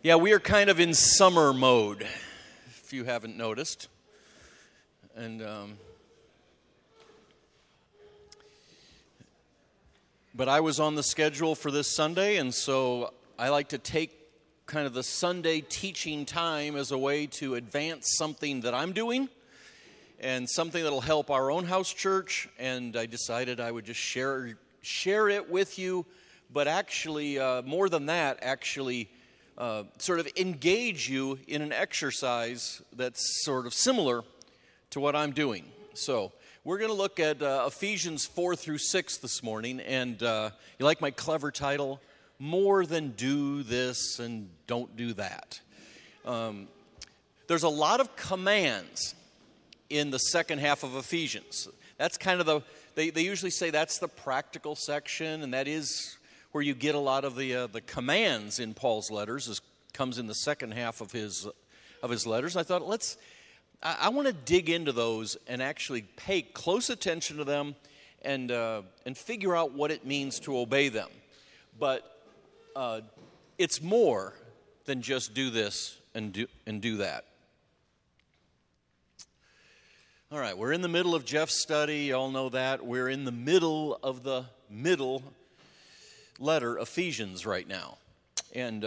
Yeah, we are kind of in summer mode, if you haven't noticed. And but I was on the schedule for this Sunday, and so I like to take kind of the Sunday teaching time as a way to advance something that I'm doing and something that'll help our own house church. And I decided I would just share it with you, but actually, more than that, sort of engage you in an exercise that's sort of similar to what I'm doing. So we're going to look at Ephesians 4 through 6 this morning, and you like my clever title? More than do this and don't do that. There's a lot of commands in the second half of Ephesians. That's kind of they usually say that's the practical section, and that is where you get a lot of the commands in Paul's letters. Comes in the second half of his letters. I thought I want to dig into those and actually pay close attention to them and figure out what it means to obey them. But it's more than just do this and do that. All right, we're in the middle of Jeff's study. You all know that. We're in the middle of the middle letter, Ephesians, right now. And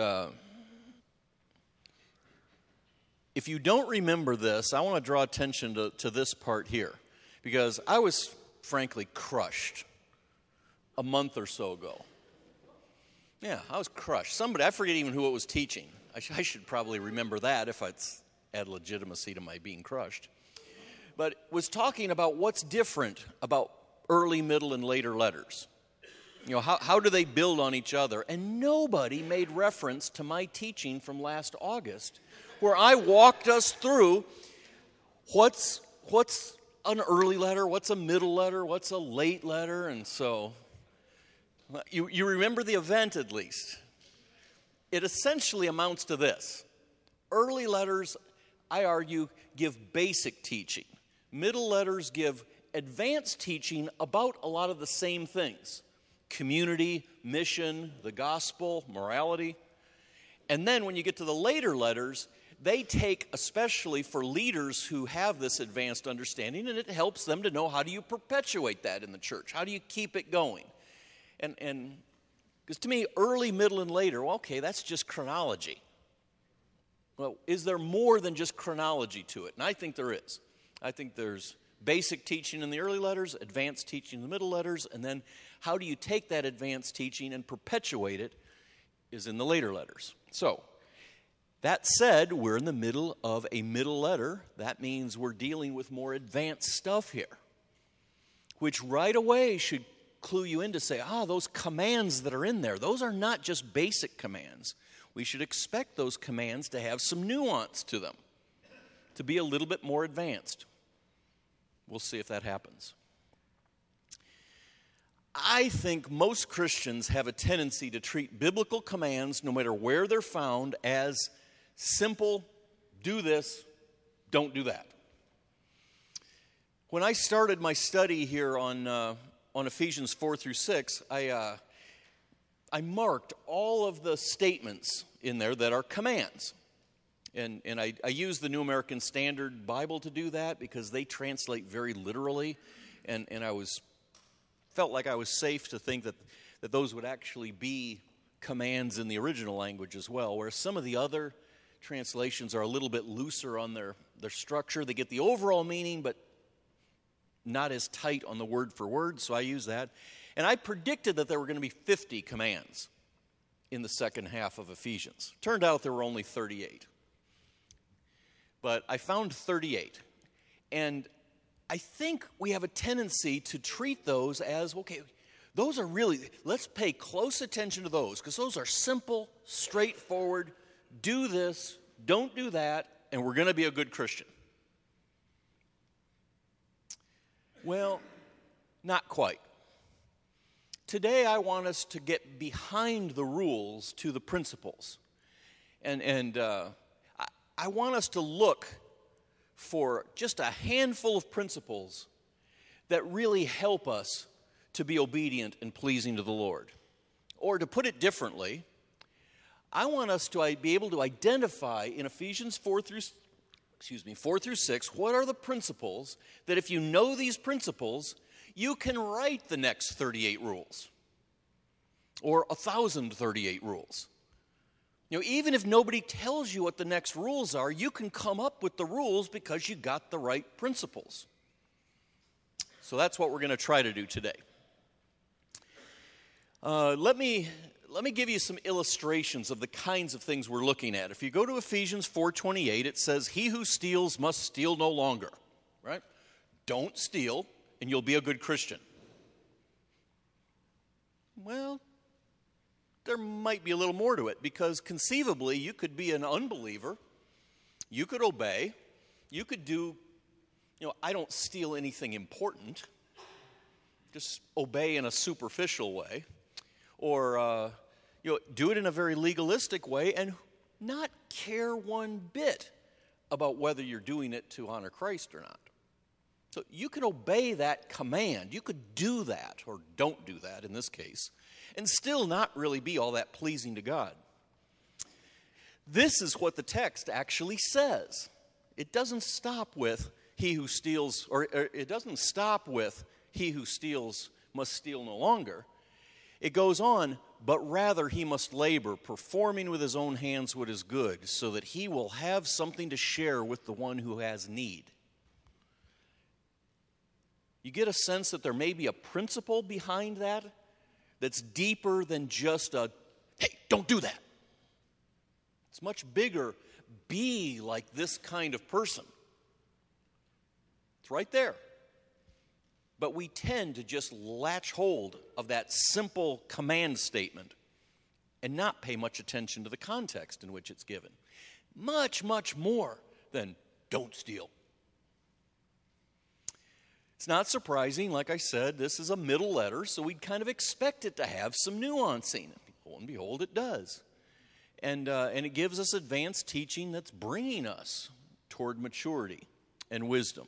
if you don't remember this, I want to draw attention to this part here, because I was frankly crushed a month or so ago. Yeah, I was crushed. I forget even who it was teaching. I should probably remember that if it's add legitimacy to my being crushed. But was talking about what's different about early, middle, and later letters. You know, how do they build on each other? And nobody made reference to my teaching from last August, where I walked us through what's an early letter, what's a middle letter, what's a late letter. And so you remember the event at least. It essentially amounts to this. Early letters, I argue, give basic teaching. Middle letters give advanced teaching about a lot of the same things. Community, mission, the gospel, morality. And then when you get to the later letters, they take, especially for leaders who have this advanced understanding, and it helps them to know how do you perpetuate that in the church? How do you keep it going? And because to me, early, middle, and later, well, okay, that's just chronology. Well, is there more than just chronology to it? And I think there is. I think there's basic teaching in the early letters, advanced teaching in the middle letters, and then how do you take that advanced teaching and perpetuate it is in the later letters. So, that said, we're in the middle of a middle letter. That means we're dealing with more advanced stuff here, which right away should clue you in to say, those commands that are in there, those are not just basic commands. We should expect those commands to have some nuance to them, to be a little bit more advanced. We'll see if that happens. I think most Christians have a tendency to treat biblical commands, no matter where they're found, as simple, do this, don't do that. When I started my study here on Ephesians 4 through 6, I marked all of the statements in there that are commands. And I use the New American Standard Bible to do that because they translate very literally. And I felt like I was safe to think that those would actually be commands in the original language as well, whereas some of the other translations are a little bit looser on their structure. They get the overall meaning, but not as tight on the word for word, so I use that. And I predicted that there were going to be 50 commands in the second half of Ephesians. Turned out there were only 38. But I found 38. And I think we have a tendency to treat those as, okay, those are really, let's pay close attention to those, because those are simple, straightforward, do this, don't do that, and we're going to be a good Christian. Well, not quite. Today I want us to get behind the rules to the principles. And I want us to look for just a handful of principles that really help us to be obedient and pleasing to the Lord. Or to put it differently, I want us to be able to identify in Ephesians 4 through 6, what are the principles that if you know these principles, you can write the next 38 rules or 1,038 rules. Even if nobody tells you what the next rules are, you can come up with the rules because you got the right principles. So that's what we're going to try to do today. Let me give you some illustrations of the kinds of things we're looking at. If you go to Ephesians 4:28, it says, "He who steals must steal no longer." Right? Don't steal, and you'll be a good Christian. Well, there might be a little more to it, because conceivably you could be an unbeliever, you could obey, you could do, I don't steal anything important, just obey in a superficial way, or do it in a very legalistic way and not care one bit about whether you're doing it to honor Christ or not. So you can obey that command. You could do that, or don't do that in this case, and still not really be all that pleasing to God. This is what the text actually says. It doesn't stop with he who steals, or it doesn't stop with he who steals must steal no longer. It goes on, but rather he must labor, performing with his own hands what is good, so that he will have something to share with the one who has need. You get a sense that there may be a principle behind that that's deeper than just a, hey, don't do that. It's much bigger. Be like this kind of person. It's right there. But we tend to just latch hold of that simple command statement and not pay much attention to the context in which it's given. Much, much more than don't steal. It's not surprising, like I said, this is a middle letter, so we'd kind of expect it to have some nuancing. Lo and behold, it does. And it gives us advanced teaching that's bringing us toward maturity and wisdom.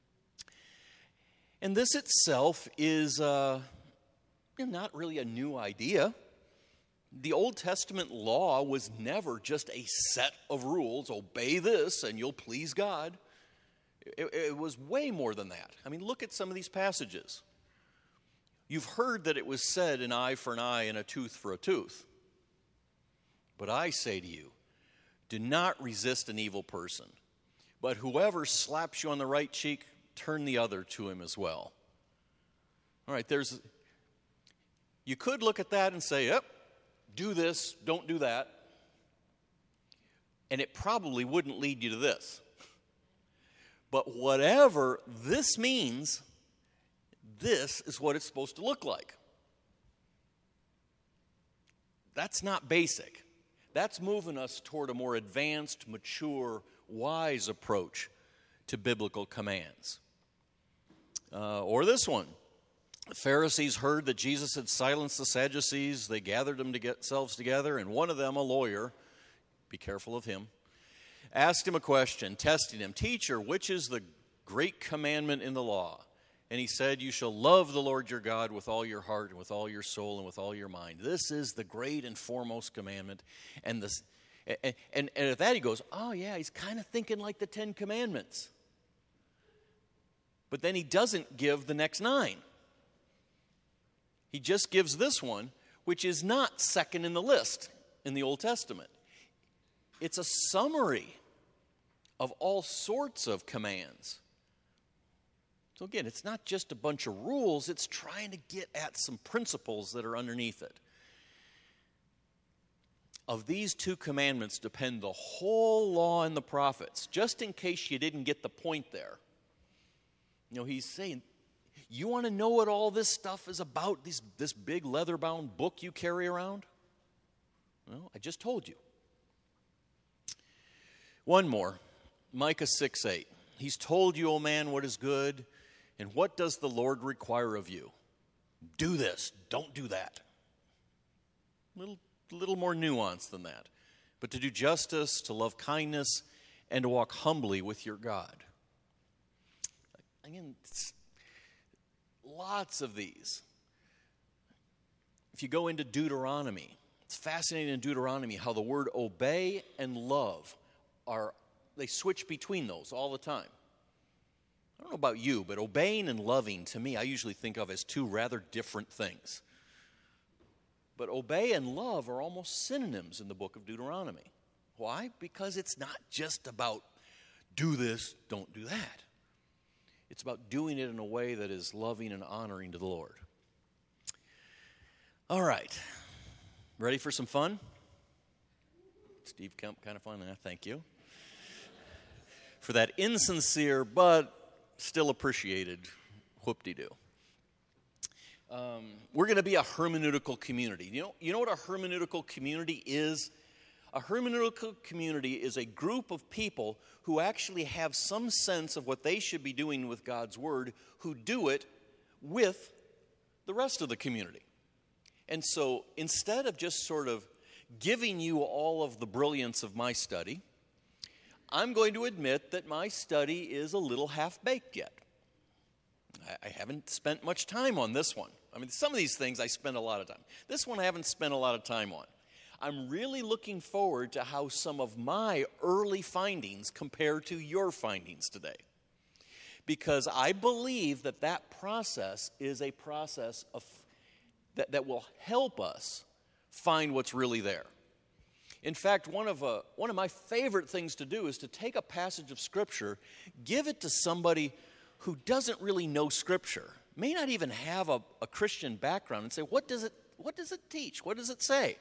And this itself is not really a new idea. The Old Testament law was never just a set of rules. Obey this and you'll please God. It was way more than that. I mean, look at some of these passages. You've heard that it was said, an eye for an eye and a tooth for a tooth. But I say to you, do not resist an evil person. But whoever slaps you on the right cheek, turn the other to him as well. All right, you could look at that and say, yep, do this, don't do that. And it probably wouldn't lead you to this. But whatever this means, this is what it's supposed to look like. That's not basic. That's moving us toward a more advanced, mature, wise approach to biblical commands. Or this one. The Pharisees heard that Jesus had silenced the Sadducees. They gathered themselves together, and one of them, a lawyer, be careful of him, asked him a question, testing him, "Teacher, which is the great commandment in the law?" And he said, "You shall love the Lord your God with all your heart and with all your soul and with all your mind. This is the great and foremost commandment." And at that he goes, oh yeah, he's kind of thinking like the 10 Commandments. But then he doesn't give the next 9. He just gives this one, which is not second in the list in the Old Testament. It's a summary of all sorts of commands. So again, it's not just a bunch of rules, it's trying to get at some principles that are underneath it. Of these 2 commandments depend the whole law and the prophets. Just in case you didn't get the point there. He's saying, you want to know what all this stuff is about, this big leather-bound book you carry around? Well, I just told you. One more, Micah 6:8. He's told you, O man, what is good, and what does the Lord require of you? Do this, don't do that. A little more nuance than that. But to do justice, to love kindness, and to walk humbly with your God. Again, lots of these. If you go into Deuteronomy, It's fascinating in Deuteronomy how the word obey and love they switch between those all the time. I don't know about you, but obeying and loving, to me, I usually think of as two rather different things. But obey and love are almost synonyms in the book of Deuteronomy. Why? Because it's not just about do this, don't do that. It's about doing it in a way that is loving and honoring to the Lord. All right. Ready for some fun? Steve Kemp, kind of fun. Thank you. For that insincere but still appreciated whoop-de-doo. We're going to be a hermeneutical community. You know what a hermeneutical community is? A hermeneutical community is a group of people who actually have some sense of what they should be doing with God's Word, who do it with the rest of the community. And so instead of just sort of giving you all of the brilliance of my study, I'm going to admit that my study is a little half-baked yet. I haven't spent much time on this one. I mean, some of these things I spend a lot of time. This one I haven't spent a lot of time on. I'm really looking forward to how some of my early findings compare to your findings today. Because I believe that process is a process that will help us find what's really there. In fact, one of my favorite things to do is to take a passage of Scripture, give it to somebody who doesn't really know Scripture, may not even have a Christian background, and say, what does it teach? What does it say?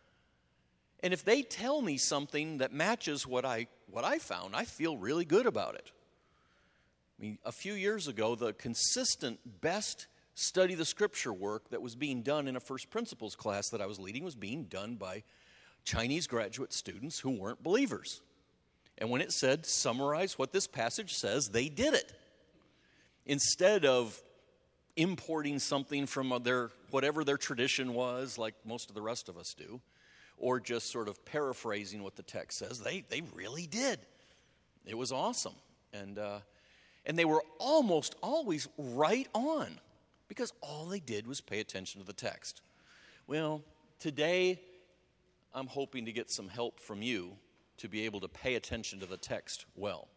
And if they tell me something that matches what I found, I feel really good about it. I mean, a few years ago, the consistent best study the Scripture work that was being done in a First Principles class that I was leading was being done by Chinese graduate students who weren't believers. And when it said, summarize what this passage says, they did it. Instead of importing something from whatever their tradition was, like most of the rest of us do, or just sort of paraphrasing what the text says, they really did. It was awesome. And they were almost always right on, because all they did was pay attention to the text. Well, today I'm hoping to get some help from you to be able to pay attention to the text well.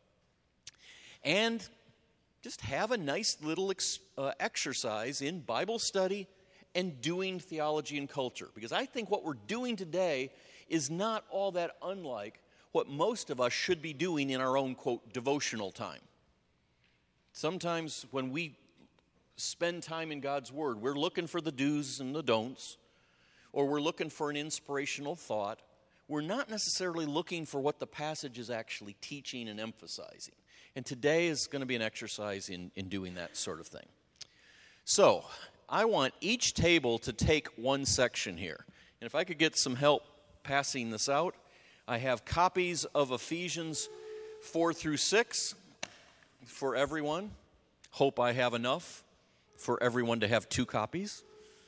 And just have a nice little exercise in Bible study and doing theology and culture. Because I think what we're doing today is not all that unlike what most of us should be doing in our own, quote, devotional time. Sometimes when we spend time in God's Word, we're looking for the do's and the don'ts, or we're looking for an inspirational thought. We're not necessarily looking for what the passage is actually teaching and emphasizing. And today is going to be an exercise in doing that sort of thing. So, I want each table to take one section here. And if I could get some help passing this out, I have copies of Ephesians 4 through 6 for everyone. Hope I have enough for everyone to have 2 copies.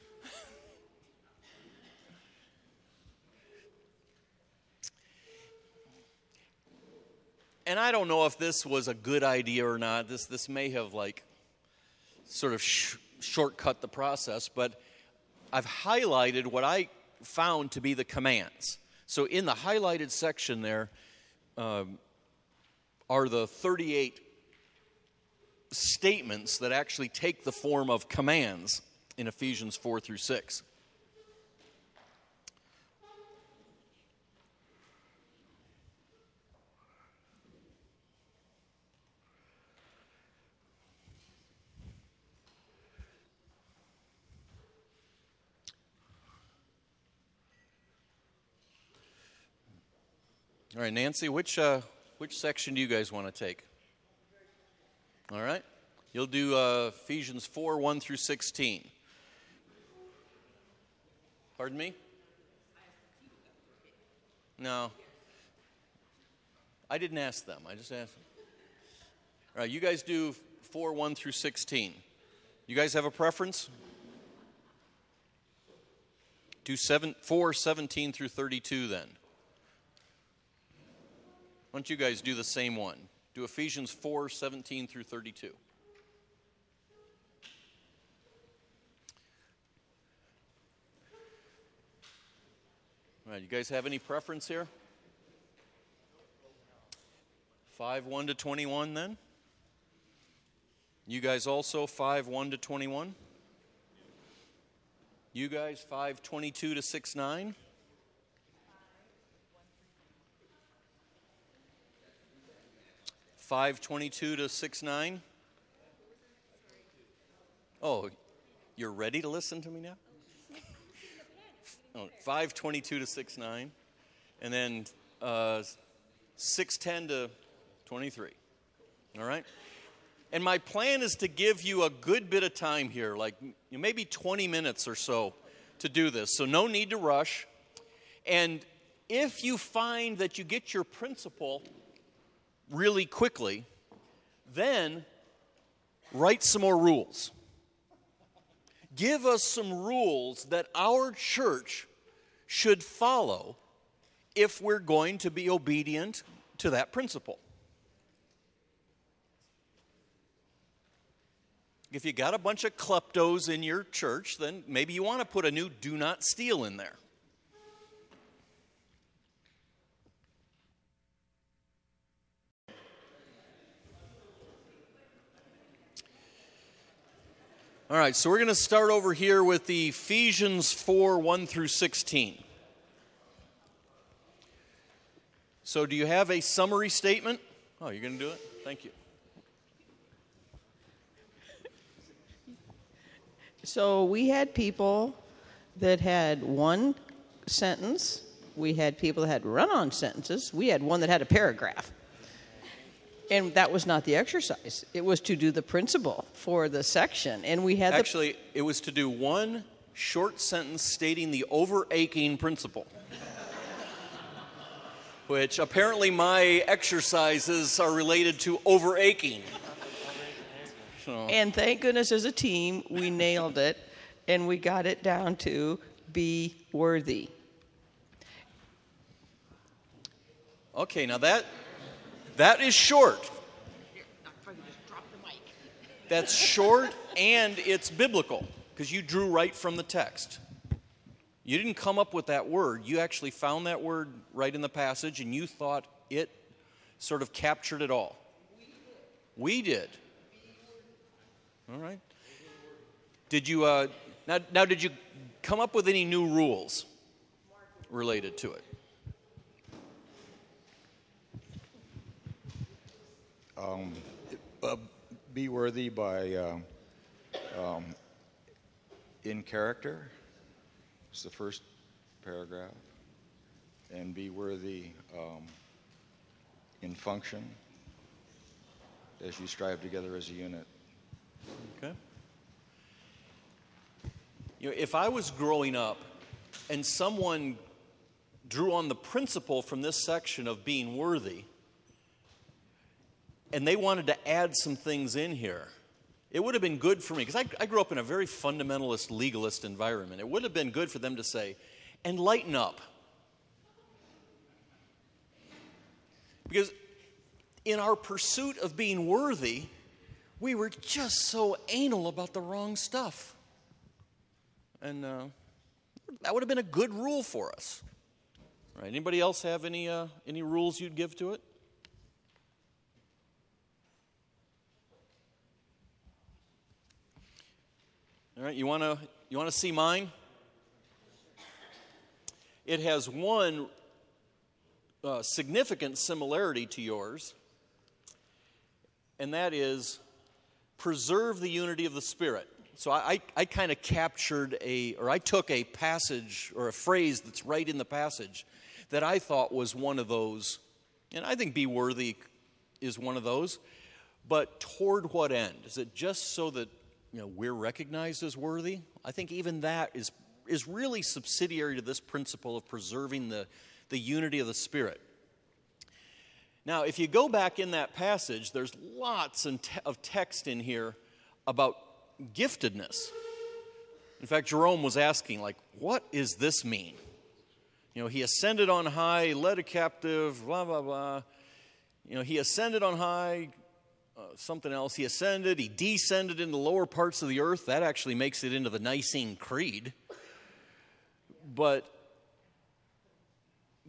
And I don't know if this was a good idea or not. This may have sort of shortcut the process, but I've highlighted what I found to be the commands. So in the highlighted section there are the 38 statements that actually take the form of commands in Ephesians 4 through 6. All right, Nancy, which section do you guys want to take? All right. You'll do Ephesians 4, 1 through 16. Pardon me? No. I didn't ask them. I just asked them. All right, you guys do 4, 1 through 16. You guys have a preference? Do 4, 17 through 32 then. Why don't you guys do the same one? Do Ephesians 4, 17 through 32. All right, you guys have any preference here? 5:1 to 21 then? You guys also 5:1 to 21? You guys 5:22 to 6:9? $5.22 to 6:9? Oh, you're ready to listen to me now? 5:22 to 6:9, and then 6:10 to 23. All right? And my plan is to give you a good bit of time here, like maybe 20 minutes or so to do this. So no need to rush. And if you find that you get your principle really quickly, then write some more rules. Give us some rules that our church should follow if we're going to be obedient to that principle. If you got a bunch of kleptos in your church, then maybe you want to put a new do not steal in there. All right, so we're going to start over here with the Ephesians 4:1 through 16. So do you have a summary statement? Oh, you're going to do it? Thank you. So we had people that had one sentence. We had people that had run-on sentences. We had one that had a paragraph. And that was not the exercise. It was to do the principle for the section. And we had Actually, it was to do one short sentence stating the overaching principle. Which apparently my exercises are related to overaching. So. And thank goodness as a team, we nailed it. And we got it down to be worthy. Okay, now that is short. That's short and it's biblical because you drew right from the text. You didn't come up with that word. You actually found that word right in the passage and you thought it sort of captured it all. We did. All right. Did you now did you come up with any new rules related to it? Be worthy by in character. It's the first paragraph. And be worthy in function as you strive together as a unit. Okay. You know, if I was growing up and someone drew on the principle from this section of being worthy, and they wanted to add some things in here, it would have been good for me, because I grew up in a very fundamentalist, legalist environment. It would have been good for them to say, and lighten up. Because in our pursuit of being worthy, we were just so anal about the wrong stuff. And that would have been a good rule for us. All right, anybody else have any rules you'd give to it? All right, you want to see mine? It has one significant similarity to yours, and that is preserve the unity of the Spirit. So I kind of captured I took a passage or a phrase that's right in the passage that I thought was one of those, and I think be worthy is one of those, but toward what end? Is it just so that we're recognized as worthy? I think even that is really subsidiary to this principle of preserving the unity of the Spirit. Now, if you go back in that passage, there's lots of text in here about giftedness. In fact, Jerome was asking, what does this mean? He ascended on high, led a captive, blah, blah, blah. He ascended on high, something else. He ascended, he descended into the lower parts of the earth. That actually makes it into the Nicene Creed. But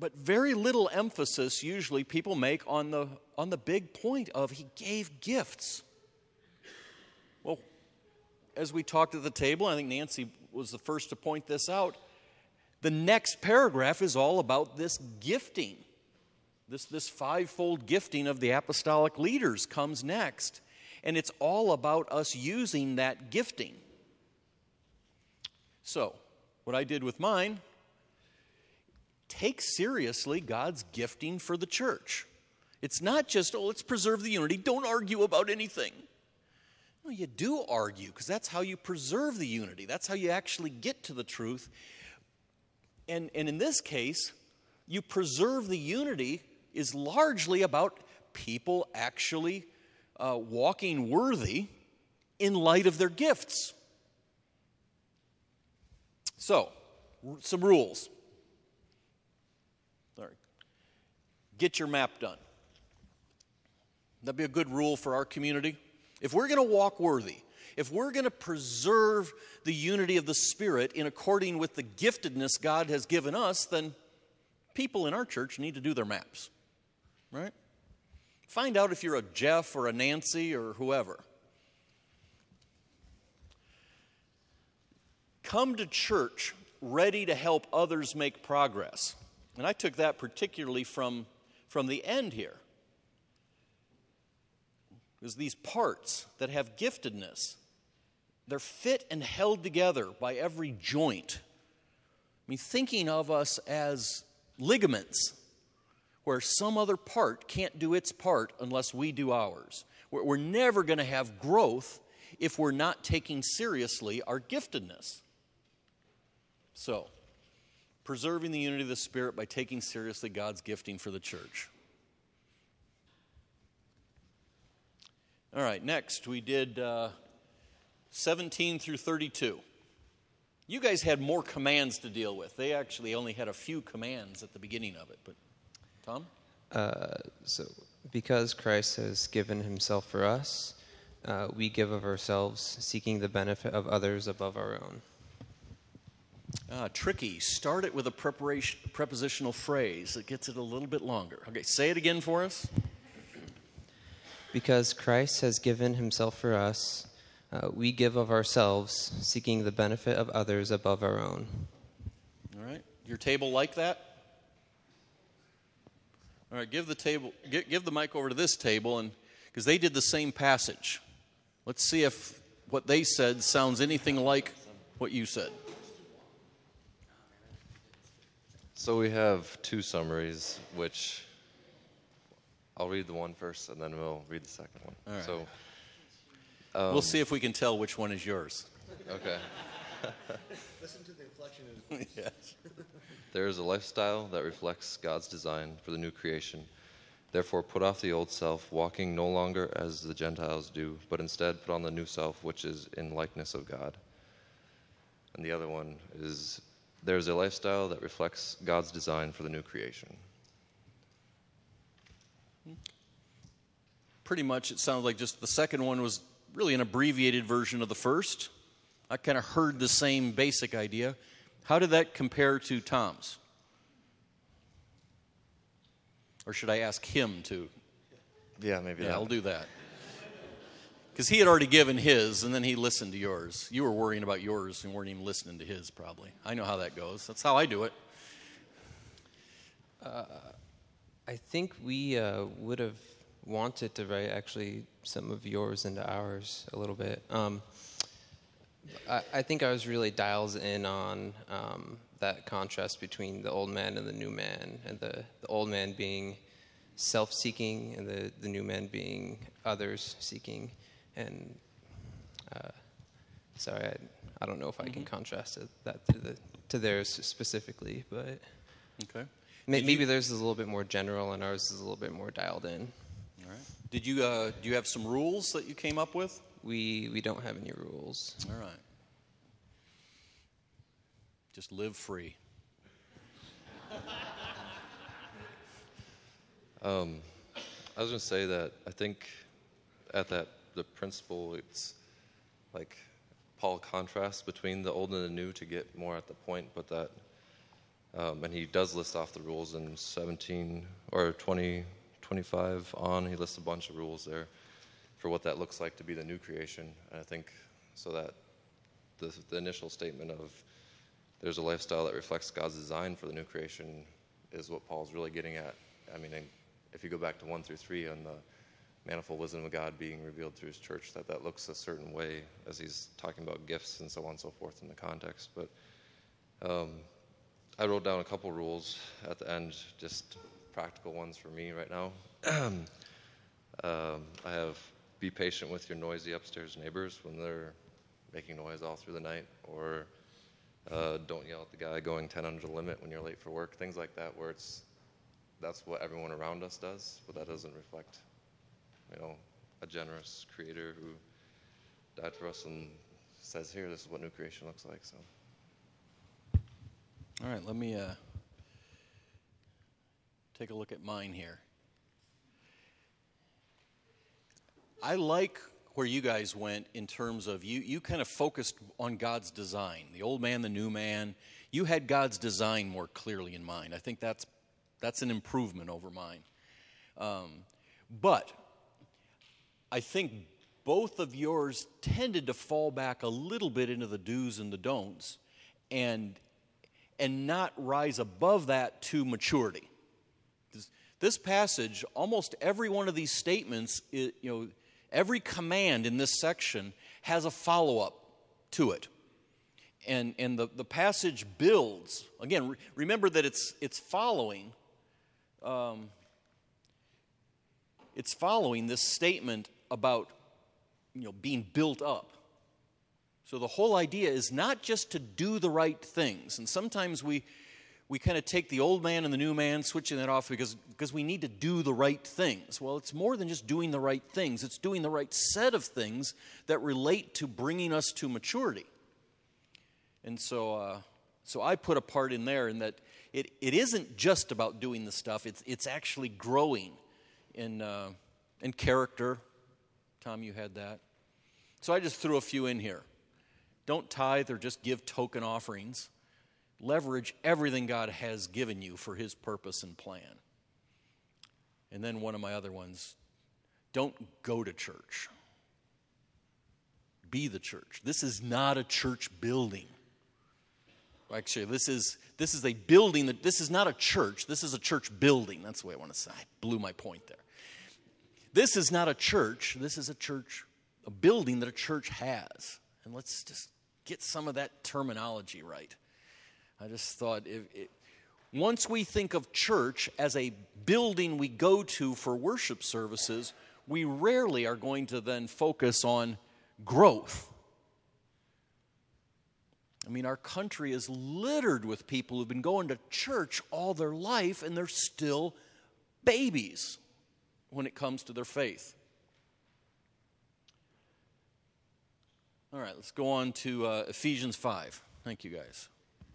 But very little emphasis usually people make on the big point of he gave gifts. Well, as we talked at the table, I think Nancy was the first to point this out, the next paragraph is all about this gifting. This fivefold gifting of the apostolic leaders comes next. And it's all about us using that gifting. So, what I did with mine, take seriously God's gifting for the church. It's not just, let's preserve the unity, don't argue about anything. No, you do argue, because that's how you preserve the unity. That's how you actually get to the truth. And in this case, you preserve the unity is largely about people actually walking worthy in light of their gifts. So, some rules. Sorry. Get your map done. That'd be a good rule for our community. If we're going to walk worthy, if we're going to preserve the unity of the Spirit in according with the giftedness God has given us, then people in our church need to do their maps, right? Find out if you're a Jeff or a Nancy or whoever. Come to church ready to help others make progress. And I took that particularly from the end here. There's these parts that have giftedness. They're fit and held together by every joint. I mean, thinking of us as ligaments, where some other part can't do its part unless we do ours. We're never going to have growth if we're not taking seriously our giftedness. So, preserving the unity of the Spirit by taking seriously God's gifting for the church. All right, next we did 17 through 32. You guys had more commands to deal with. They actually only had a few commands at the beginning of it. But Tom? So, because Christ has given himself for us, we give of ourselves, seeking the benefit of others above our own. Tricky. Start it with a prepositional phrase that gets it a little bit longer. Okay, say it again for us. Because Christ has given himself for us, we give of ourselves, seeking the benefit of others above our own. All right. Your table like that? All right, give the mic over to this table, and because they did the same passage. Let's see if what they said sounds anything like what you said. So we have two summaries, which I'll read the one first, and then we'll read the second one. All right. So we'll see if we can tell which one is yours. Okay. Listen to the inflection. Yes. There is a lifestyle that reflects God's design for the new creation. Therefore, put off the old self, walking no longer as the Gentiles do, but instead put on the new self, which is in likeness of God. And the other one is, there is a lifestyle that reflects God's design for the new creation. Pretty much it sounds like just the second one was really an abbreviated version of the first. I kind of heard the same basic idea. How did that compare to Tom's? Or should I ask him to? Yeah, maybe Yeah, that. I'll do that. Because he had already given his, and then he listened to yours. You were worrying about yours and weren't even listening to his, probably. I know how that goes. That's how I do it. I think we would have wanted to write actually some of yours into ours a little bit. I think I was really dials in on that contrast between the old man and the new man, and the old man being self-seeking and the new man being others-seeking. And sorry, I don't know if I can contrast that to theirs specifically, but Okay. maybe theirs is a little bit more general and ours is a little bit more dialed in. All right. Did you do you have some rules that you came up with? We don't have any rules. All right. Just live free. I was going to say that I think at the principle, it's like Paul contrasts between the old and the new to get more at the point, but that And he does list off the rules in 17 or 20, 25 on. He lists a bunch of rules there for what that looks like to be the new creation. And I think so that the initial statement of there's a lifestyle that reflects God's design for the new creation is what Paul's really getting at. I mean, if you go back to 1 through 3 on the manifold wisdom of God being revealed through his church, that looks a certain way as he's talking about gifts and so on and so forth in the context. But I wrote down a couple rules at the end, just practical ones for me right now. I have be patient with your noisy upstairs neighbors when they're making noise all through the night, or don't yell at the guy going 10 under the limit when you're late for work, things like that, where that's what everyone around us does, but that doesn't reflect, a generous creator who died for us and says, here, this is what new creation looks like. So, all right, let me take a look at mine here. I like where you guys went in terms of you kind of focused on God's design, the old man, the new man. You had God's design more clearly in mind. I think that's an improvement over mine. But I think both of yours tended to fall back a little bit into the do's and the don'ts and not rise above that to maturity. This passage, almost every one of these statements, every command in this section has a follow-up to it. And the passage builds. Again, remember that it's following this statement about being built up. So the whole idea is not just to do the right things. And sometimes we kind of take the old man and the new man, switching that off because we need to do the right things. Well, it's more than just doing the right things. It's doing the right set of things that relate to bringing us to maturity. And so I put a part in there in that it isn't just about doing the stuff. It's actually growing in character. Tom, you had that. So I just threw a few in here. Don't tithe or just give token offerings. Leverage everything God has given you for his purpose and plan. And then one of my other ones, don't go to church. Be the church. This is not a church building. Actually, this is a building this is not a church. This is a church building. That's the way I want to say. I blew my point there. This is not a church. This is a building that a church has. And let's just get some of that terminology right. I just thought, once we think of church as a building we go to for worship services, we rarely are going to then focus on growth. I mean, our country is littered with people who've been going to church all their life, and they're still babies when it comes to their faith. All right, let's go on to Ephesians 5. Thank you, guys.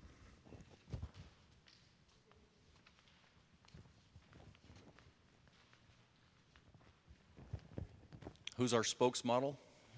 Who's our spokesmodel?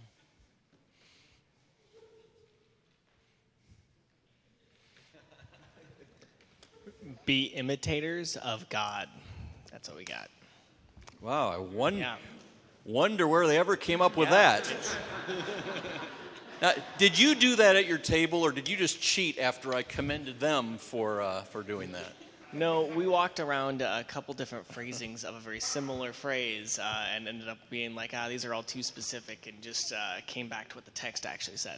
Be imitators of God. That's what we got. Wow, I wonder where they ever came up with that. Now, did you do that at your table, or did you just cheat after I commended them for doing that? No, we walked around a couple different phrasings of a very similar phrase and ended up being like, these are all too specific, and just came back to what the text actually said.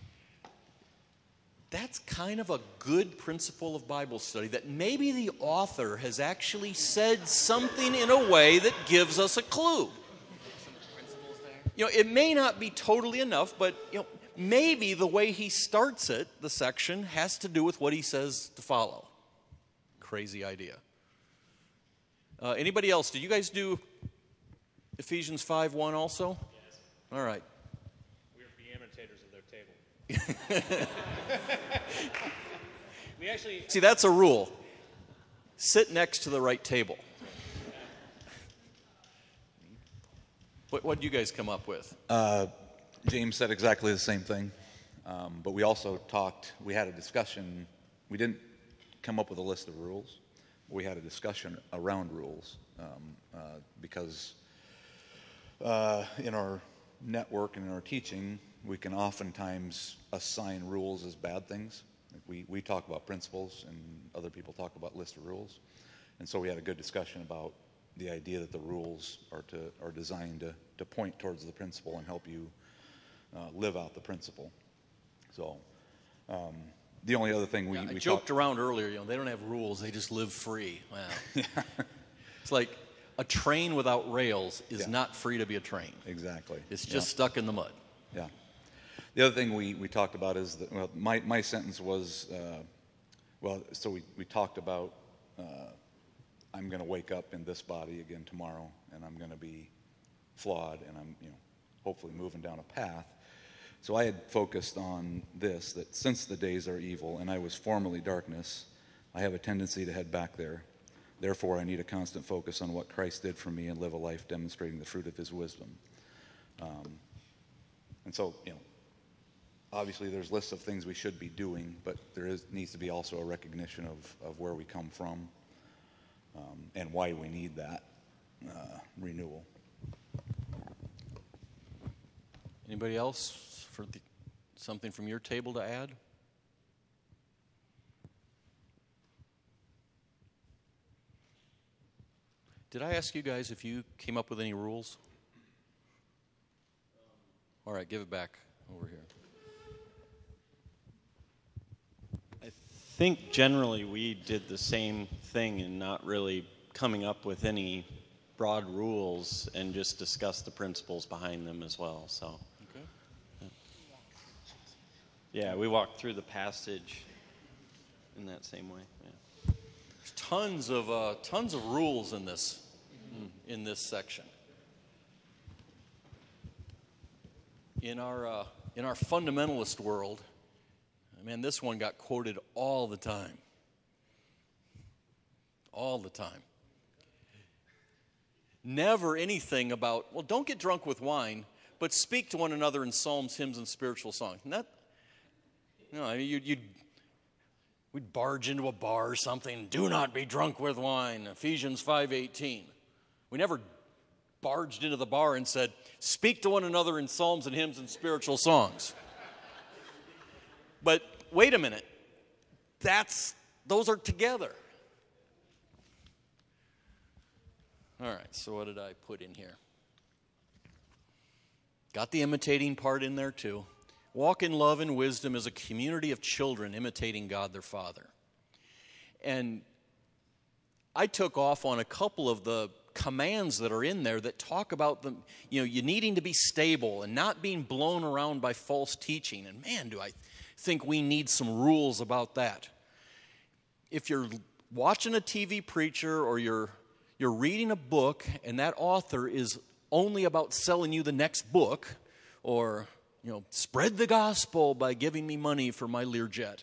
That's kind of a good principle of Bible study, that maybe the author has actually said something in a way that gives us a clue. It may not be totally enough, but maybe the way he starts it, the section, has to do with what he says to follow. Crazy idea. Anybody else? Did you guys do Ephesians 5:1 also? Yes. All right. We are be imitators of their table. We actually See, that's a rule. Sit next to the right table. What did you guys come up with? James said exactly the same thing, but we also we had a discussion. We didn't come up with a list of rules. We had a discussion around rules because in our network and in our teaching, we can oftentimes assign rules as bad things. Like we talk about principles, and other people talk about list of rules. And so we had a good discussion about the idea that the rules are designed to point towards the principle and help you live out the principle. So the only other thing we joked around earlier, they don't have rules, they just live free. Wow. It's like a train without rails is not free to be a train. Exactly. It's just stuck in the mud. Yeah. The other thing we talked about is that, well, my sentence was, so we talked about I'm going to wake up in this body again tomorrow, and I'm going to be flawed, and I'm hopefully moving down a path. So I had focused on this, that since the days are evil and I was formerly darkness, I have a tendency to head back there. Therefore, I need a constant focus on what Christ did for me and live a life demonstrating the fruit of his wisdom. And so, obviously there's lists of things we should be doing, but needs to be also a recognition of where we come from and why we need that renewal. Anybody else for something from your table to add? Did I ask you guys if you came up with any rules? All right, give it back over here. I think generally we did the same thing in not really coming up with any broad rules and just discuss the principles behind them as well. So, okay. Yeah, we walked through the passage in that same way. Yeah. There's tons of rules in this section. In our fundamentalist world, man, this one got quoted all the time. All the time. Never anything about, well, don't get drunk with wine, but speak to one another in psalms, hymns, and spiritual songs. We'd barge into a bar or something, do not be drunk with wine, Ephesians 5:18. We never barged into the bar and said, speak to one another in psalms and hymns and spiritual songs. But wait a minute, those are together. All right, so what did I put in here? Got the imitating part in there too. Walk in love and wisdom as a community of children imitating God their Father. And I took off on a couple of the commands that are in there that talk about you needing to be stable and not being blown around by false teaching. And man, do I think we need some rules about that. If you're watching a TV preacher or you're reading a book and that author is only about selling you the next book or, spread the gospel by giving me money for my Learjet,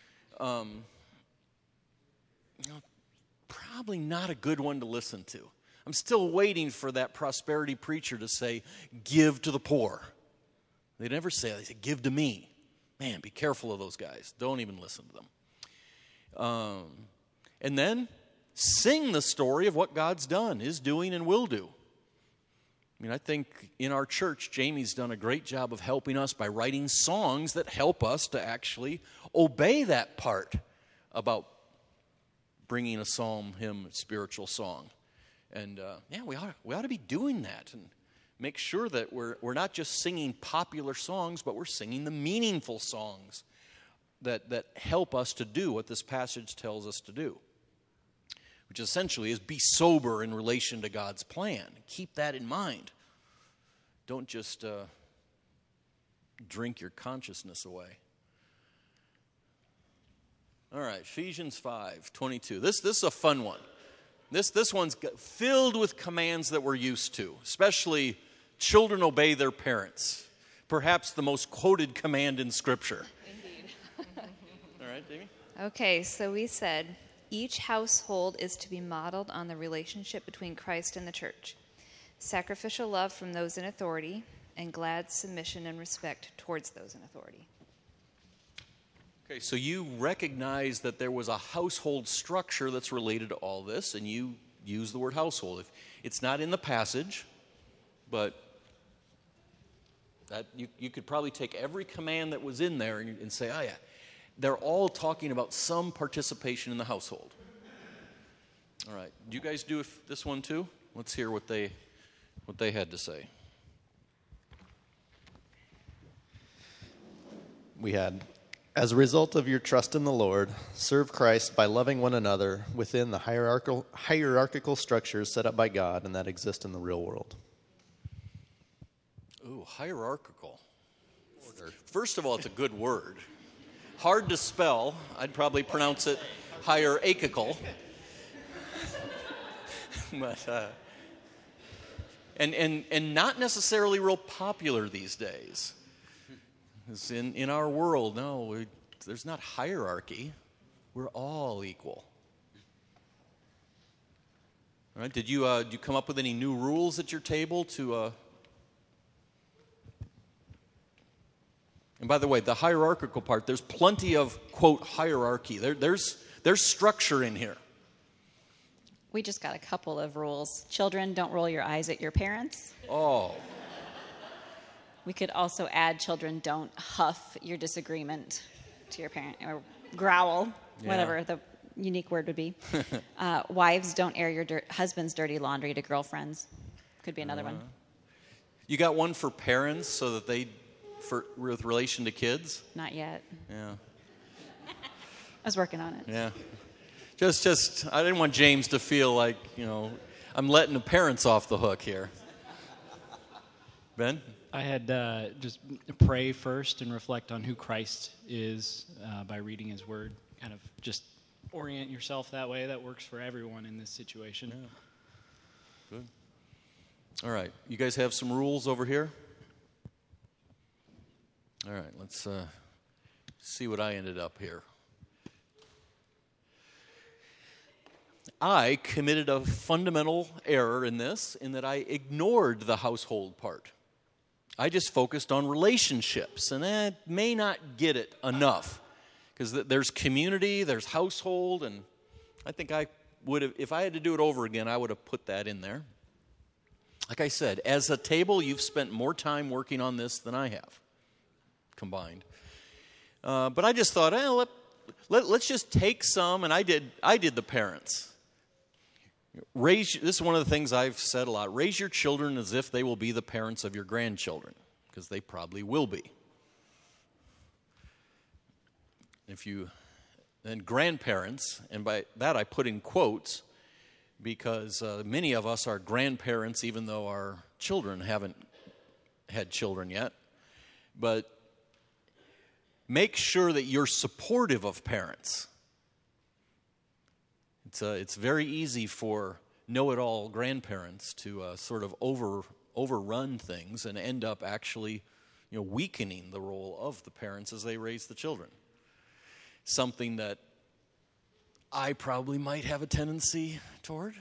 probably not a good one to listen to. I'm still waiting for that prosperity preacher to say, give to the poor. They never say that. They say, give to me. Man, be careful of those guys. Don't even listen to them. And then sing the story of what God's done, is doing, and will do. I think in our church, Jamie's done a great job of helping us by writing songs that help us to actually obey that part about bringing a psalm, hymn, spiritual song. And we ought to be doing that and make sure that we're not just singing popular songs, but we're singing the meaningful songs that help us to do what this passage tells us to do, which essentially is be sober in relation to God's plan. Keep that in mind. Don't just drink your consciousness away. All right, Ephesians 5:22. This is a fun one. This one's filled with commands that we're used to, especially children obey their parents. Perhaps the most quoted command in Scripture. Indeed. All right, Jamie? Okay, so we said, each household is to be modeled on the relationship between Christ and the church. Sacrificial love from those in authority, and glad submission and respect towards those in authority. Okay, so you recognize that there was a household structure that's related to all this, and you use the word household. If it's not in the passage, but that you could probably take every command that was in there and say, oh yeah, they're all talking about some participation in the household. All right, do you guys do this one too? Let's hear what they had to say. We had, as a result of your trust in the Lord, serve Christ by loving one another within the hierarchical structures set up by God and that exist in the real world. Ooh, hierarchical. First of all, it's a good word. Hard to spell. I'd probably pronounce it hierarchical. But and not necessarily real popular these days. Because in our world, no, there's not hierarchy. We're all equal. All right? Did you come up with any new rules at your table to? And by the way, the hierarchical part, there's plenty of quote hierarchy. There's structure in here. We just got a couple of rules. Children, don't roll your eyes at your parents. Oh. We could also add children, don't huff your disagreement to your parent, or growl, whatever the unique word would be. Wives, don't air your husband's dirty laundry to girlfriends. Could be another one. You got one for parents so that with relation to kids? Not yet. Yeah. I was working on it. Yeah. Just, I didn't want James to feel like, I'm letting the parents off the hook here. Ben? I had just pray first and reflect on who Christ is by reading his word. Kind of just orient yourself that way. That works for everyone in this situation. Yeah. Good. All right. You guys have some rules over here? All right. Let's see what I ended up here. I committed a fundamental error in this, in that I ignored the household part. I just focused on relationships, and that may not get it enough, because there's community, there's household, and I think I would have, if I had to do it over again, I would have put that in there. Like I said, as a table, you've spent more time working on this than I have, combined. But I just thought, let's just take some, and I did the parents. This is one of the things I've said a lot. Raise your children as if they will be the parents of your grandchildren, because they probably will be. Then grandparents, and by that I put in quotes, because many of us are grandparents even though our children haven't had children yet. But make sure that you're supportive of parents. It's very easy for know-it-all grandparents to sort of overrun things and end up actually, weakening the role of the parents as they raise the children. Something that I probably might have a tendency toward.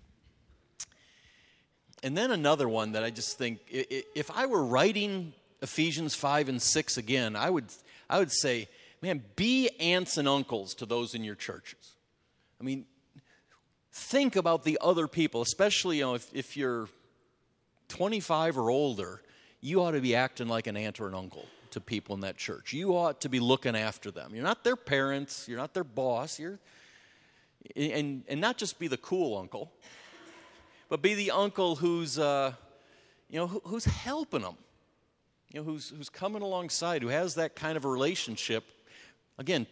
And then another one that I just think, if I were writing Ephesians 5 and 6 again, I would say, man, be aunts and uncles to those in your churches. I mean, think about the other people, especially if you're 25 or older. You ought to be acting like an aunt or an uncle to people in that church. You ought to be looking after them. You're not their parents. You're not their boss. And not just be the cool uncle, but be the uncle who's who's helping them. Who's coming alongside, who has that kind of a relationship. Again,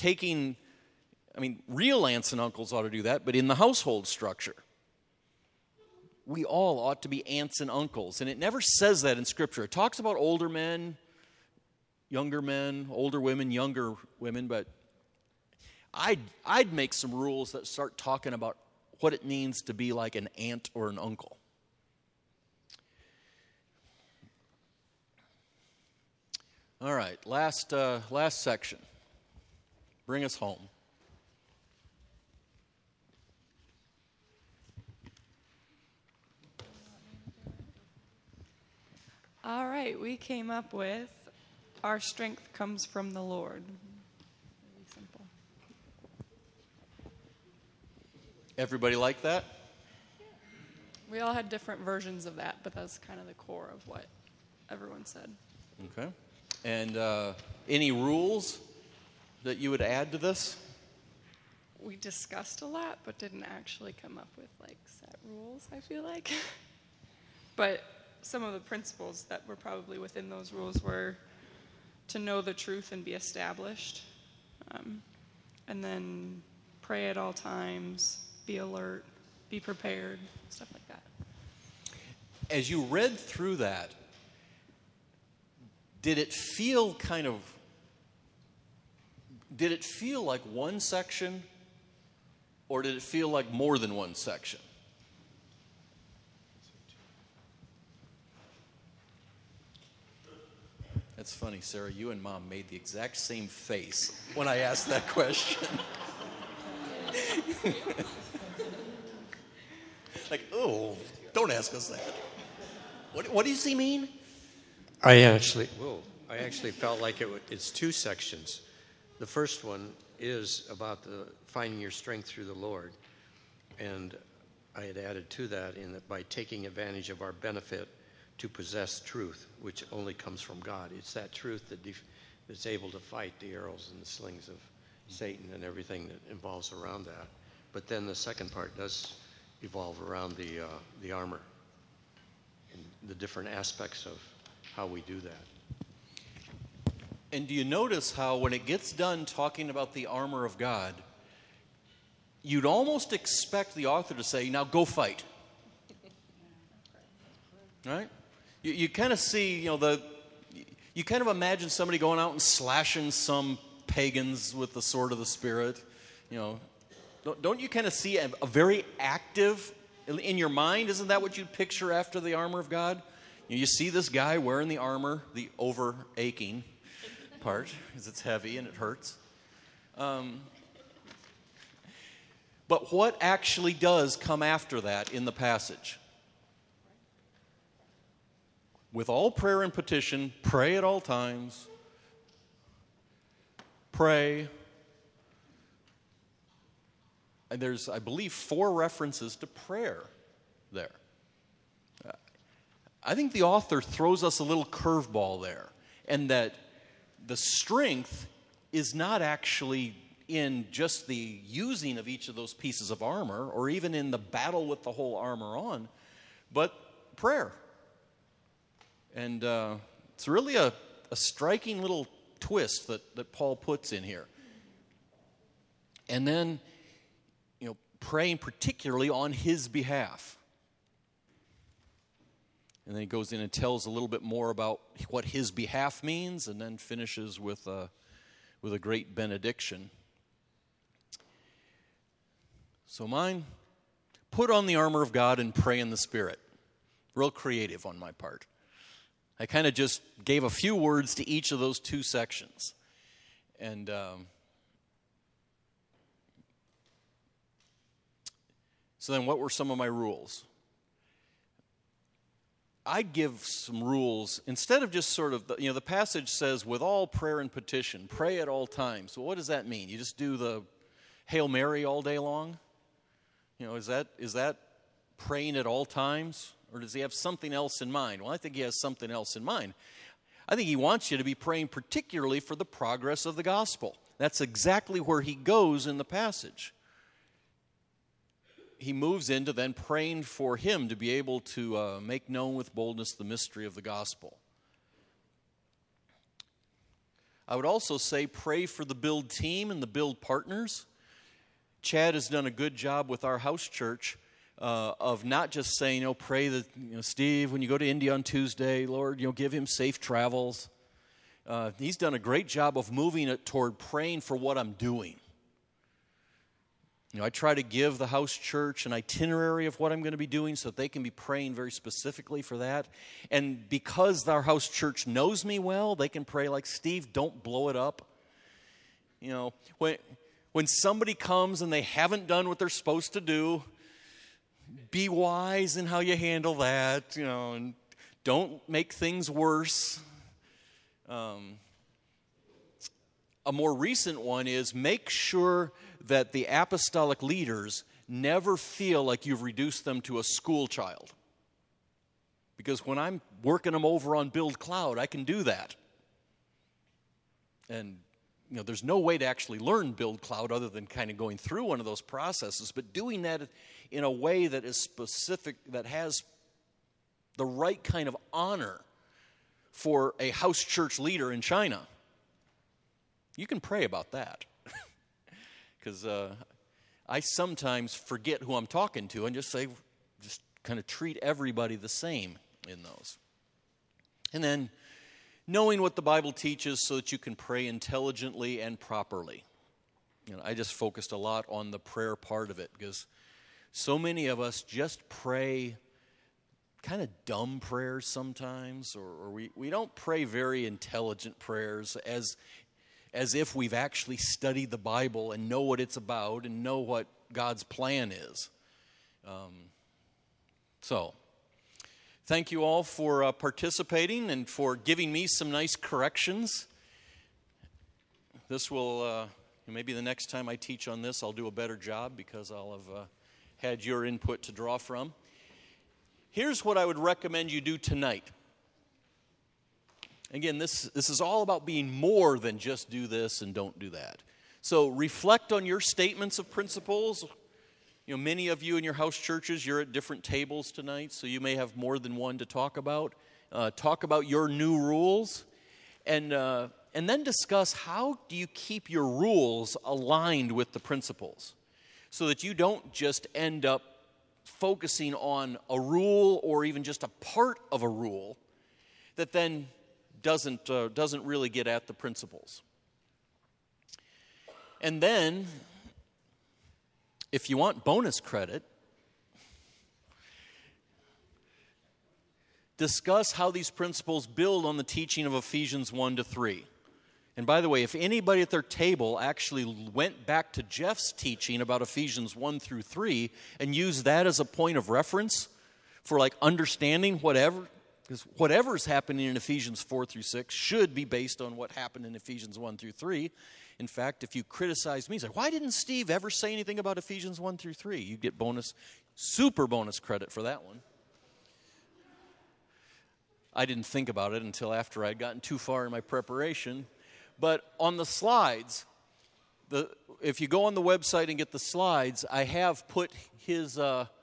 real aunts and uncles ought to do that, but in the household structure, we all ought to be aunts and uncles. And it never says that in Scripture. It talks about older men, younger men, older women, younger women, but I'd make some rules that start talking about what it means to be like an aunt or an uncle. All right, last section. Bring us home. All right, we came up with our strength comes from the Lord. Everybody like that? We all had different versions of that, but that's kind of the core of what everyone said. Okay. And any rules that you would add to this? We discussed a lot, but didn't actually come up with like set rules, I feel like. But some of the principles that were probably within those rules were to know the truth and be established. And then pray at all times, be alert, be prepared, stuff like that. As you read through that, did it feel like one section, or did it feel like more than one section? That's funny, Sarah. You and Mom made the exact same face when I asked that question. Like, oh, don't ask us that. What does he mean? I actually felt like it's two sections. The first one is about finding your strength through the Lord, and I had added to that in that by taking advantage of our benefit to possess truth, which only comes from God. It's that truth that's able to fight the arrows and the slings of Satan and everything that involves around that. But then the second part does evolve around the armor and the different aspects of how we do that. And do you notice how when it gets done talking about the armor of God, you'd almost expect the author to say, now go fight. Right? You kind of see, you kind of imagine somebody going out and slashing some pagans with the sword of the Spirit. Don't you kind of see a very active, in your mind, isn't that what you'd picture after the armor of God? You see this guy wearing the armor, the over-aching part, because it's heavy and it hurts. But what actually does come after that in the passage? With all prayer and petition, pray at all times. Pray. And there's, I believe, 4 references to prayer there. I think the author throws us a little curveball there, and that the strength is not actually in just the using of each of those pieces of armor, or even in the battle with the whole armor on, but prayer. And it's really a striking little twist that Paul puts in here. And then, praying particularly on his behalf. And then he goes in and tells a little bit more about what his behalf means, and then finishes with a great benediction. So mine, put on the armor of God and pray in the Spirit. Real creative on my part. I kind of just gave a few words to each of those 2 sections. And so then what were some of my rules? I'd give some rules, instead of just sort of, the passage says, with all prayer and petition, pray at all times. So what does that mean? You just do the Hail Mary all day long? Is that praying at all times? Or does he have something else in mind? Well, I think he has something else in mind. I think he wants you to be praying particularly for the progress of the gospel. That's exactly where he goes in the passage. He moves into then praying for him to be able to make known with boldness the mystery of the gospel. I would also say pray for the build team and the build partners. Chad has done a good job with our house church of not just saying, pray that, Steve, when you go to India on Tuesday, Lord, give him safe travels. He's done a great job of moving it toward praying for what I'm doing. I try to give the house church an itinerary of what I'm going to be doing so that they can be praying very specifically for that. And because our house church knows me well, they can pray like, Steve, don't blow it up. When somebody comes and they haven't done what they're supposed to do, be wise in how you handle that, and don't make things worse. A more recent one is make sure that the apostolic leaders never feel like you've reduced them to a school child. Because when I'm working them over on Build Cloud, I can do that. And there's no way to actually learn Build Cloud other than kind of going through one of those processes, but doing that in a way that is specific, that has the right kind of honor for a house church leader in China. You can pray about that. Because I sometimes forget who I'm talking to and just kind of treat everybody the same in those. And then knowing what the Bible teaches so that you can pray intelligently and properly. I just focused a lot on the prayer part of it because so many of us just pray kind of dumb prayers sometimes, or we don't pray very intelligent prayers as if we've actually studied the Bible and know what it's about and know what God's plan is. So, thank you all for participating and for giving me some nice corrections. This will, maybe the next time I teach on this, I'll do a better job because I'll have had your input to draw from. Here's what I would recommend you do tonight. Again, this is all about being more than just do this and don't do that. So reflect on your statements of principles. Many of you in your house churches, you're at different tables tonight, so you may have more than one to talk about. Talk about your new rules, and then discuss how do you keep your rules aligned with the principles so that you don't just end up focusing on a rule or even just a part of a rule that then doesn't really get at the principles. And then, if you want bonus credit, discuss how these principles build on the teaching of Ephesians 1-3. And by the way, if anybody at their table actually went back to Jeff's teaching about Ephesians 1-3 and used that as a point of reference for understanding whatever, because whatever's happening in Ephesians 4-6 should be based on what happened in Ephesians 1-3. In fact, if you criticize me, say, why didn't Steve ever say anything about Ephesians 1-3? You get super bonus credit for that one. I didn't think about it until after I'd gotten too far in my preparation. But on the slides, if you go on the website and get the slides, I have put his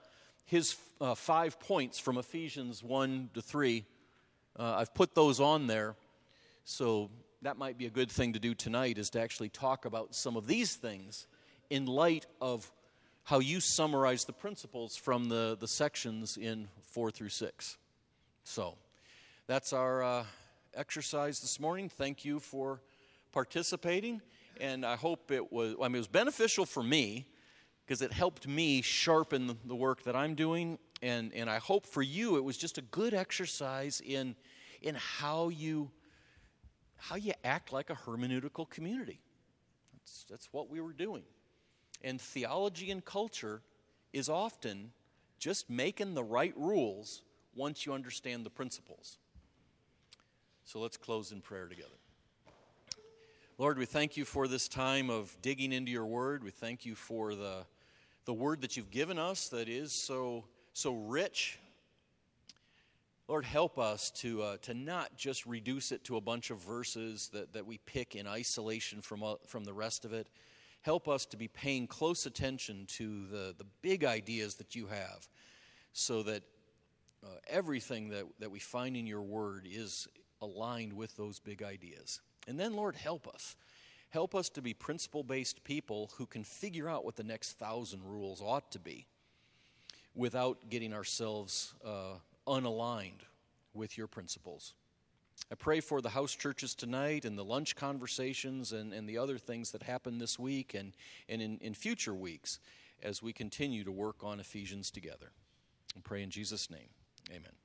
5 points from Ephesians 1-3. I've put those on there, so that might be a good thing to do tonight, is to actually talk about some of these things in light of how you summarize the principles from the sections in 4-6. So that's our exercise this morning. Thank you for participating, and I hope it was beneficial for me because it helped me sharpen the work that I'm doing, and I hope for you it was just a good exercise in how you act like a hermeneutical community. That's what we were doing. And theology and culture is often just making the right rules once you understand the principles. So let's close in prayer together. Lord, we thank you for this time of digging into your word. We thank you for the word that you've given us that is so rich. Lord, help us to not just reduce it to a bunch of verses that we pick in isolation from the rest of it. Help us to be paying close attention to the big ideas that you have so that everything that we find in your word is aligned with those big ideas. And then, Lord, help us. Help us to be principle-based people who can figure out what the next 1,000 rules ought to be without getting ourselves unaligned with your principles. I pray for the house churches tonight and the lunch conversations and the other things that happen this week and in future weeks as we continue to work on Ephesians together. I pray in Jesus' name. Amen.